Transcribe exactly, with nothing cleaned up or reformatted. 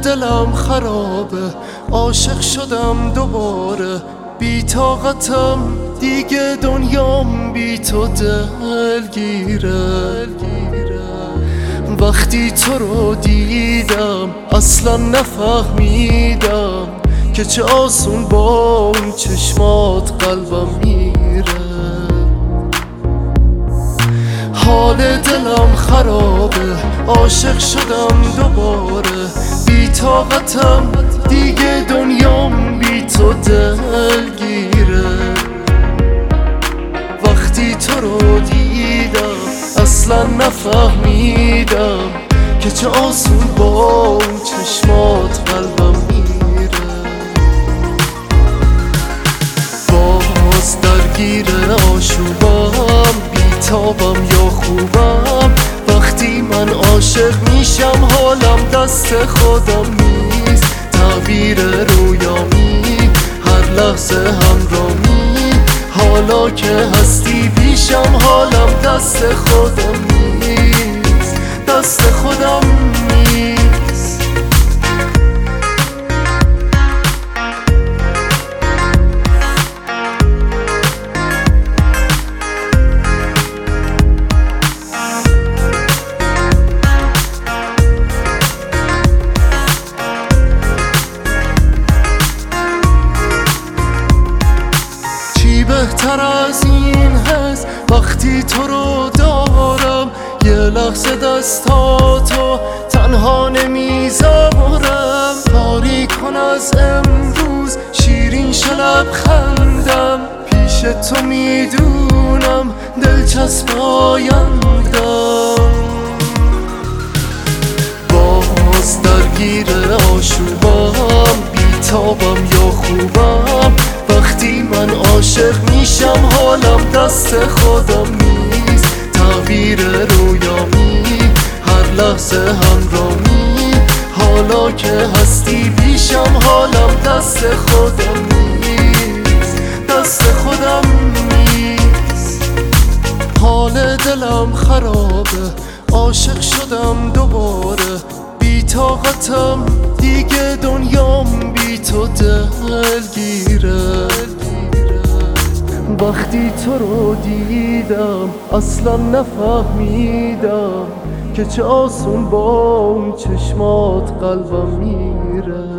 دلم خرابه، عاشق شدم دوباره، بی طاقتم دیگه دنیام بی تو دلگیره. وقتی تو رو دیدم اصلا نفهمیدم که چه آسون با اون چشمات قلبم میره. حال دلم خرابه، عاشق شدم دوباره، بی طاقتم دیگه دنیام بی تو دلگیره. وقتی تو رو دیدم اصلا نفهمیدم که چه آسون با اون چشمات قلبم میره. باز درگیر آشوبم، بیتابم یا خوبم، وقتی من عاشق میشم حالم دست خودم نیست. تعبیر رویامی هر لحظه همرامی، حالا که هستی پیشم حالم دست خودم نیست، دست خودم نیست. بهتر از این هست وقتی تو رو دارم، یه لحظه دستاتو تنها نمیذارم. کاری کن از امروز شیرین شلب خندم، پیش تو میدونم دلچسب آیندم. باز درگیر آشوبم، بیتابم یا خوبم، وقتی من عاشق میشم حالم دست خودم نیست. تعبیر رویامی هر لحظه همرامی، حالا که هستی پیشم حالم دست خودم نیست، دست خودم نیست. حال دلم خرابه، عاشق شدم دوباره، بی طاقتم دیگه دنیام بی تو دلگیره. وقتی تو رو دیدم اصلا نفهمیدم که چه آسون با اون چشمات قلبم میره.